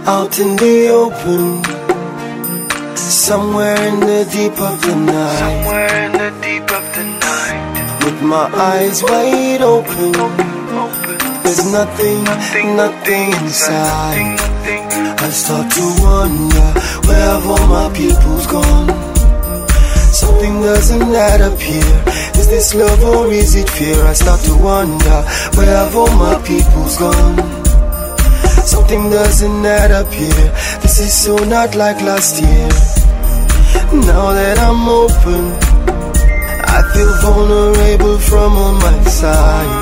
out in the open, somewhere in the deep of the night, with my eyes wide open. There's nothing inside. I start to wonder, where have all my peoples gone? Something doesn't add up here. Is this love or is it fear? I start to wonder, where have all my peoples gone? Something doesn't add up here. This is so not like last year. Now that I'm open, I feel vulnerable from on my side.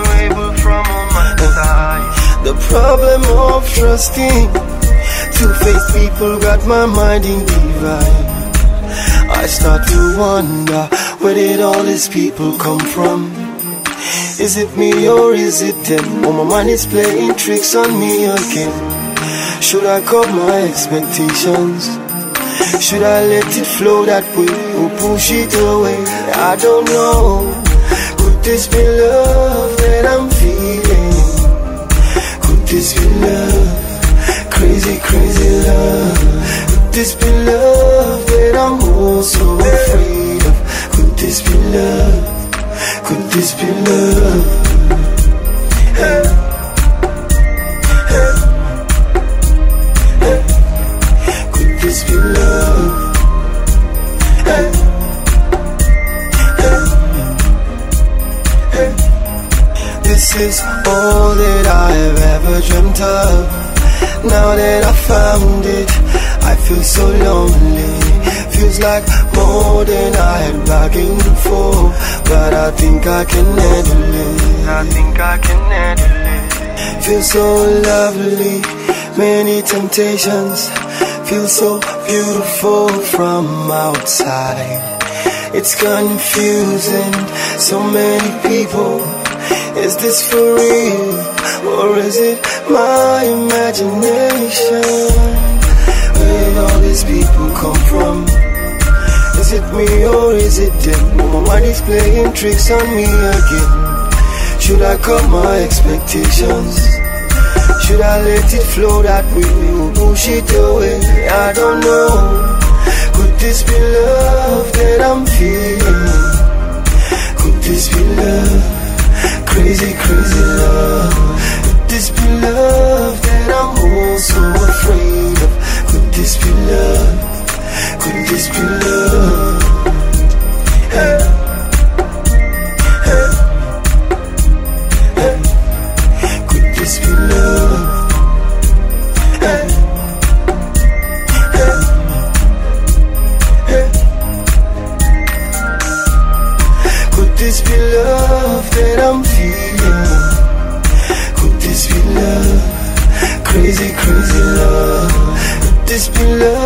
The problem of trusting two-faced people got my mind in divide. I start to wonder, where did all these people come from? Is it me or is it them? Oh, my mind is playing tricks on me again. Should I cut my expectations? Should I let it flow that way or push it away? I don't know. Could this be love that I'm feeling? Could this be love? Crazy, crazy love. Could this be love that I'm also afraid of? Could this be love? Could this be love? Hey. Hey. Hey. Could this be love? Hey. Hey. Hey. This is all that I've ever dreamt of. Now that I found it, I feel so lonely. Feels like more than I had bargained for, but I think I can handle it. Feels so lovely, many temptations. Feels so beautiful from outside. It's confusing, so many people. Is this for real, or is it my imagination? Where did all these people come from? Is it me or is it them? My mind is playing tricks on me again. Should I cut my expectations? Should I let it flow that way or push it away? I don't know. Could this be love that I'm feeling? Could this be love? Crazy, crazy love. Could this be love that I'm also afraid of? Could this be love? Could this be love? Hey. Hey. Hey. Could this be love? Hey. Hey. Hey. Could this be love that I'm feeling? Could this be love? Crazy, crazy love. Could this be love?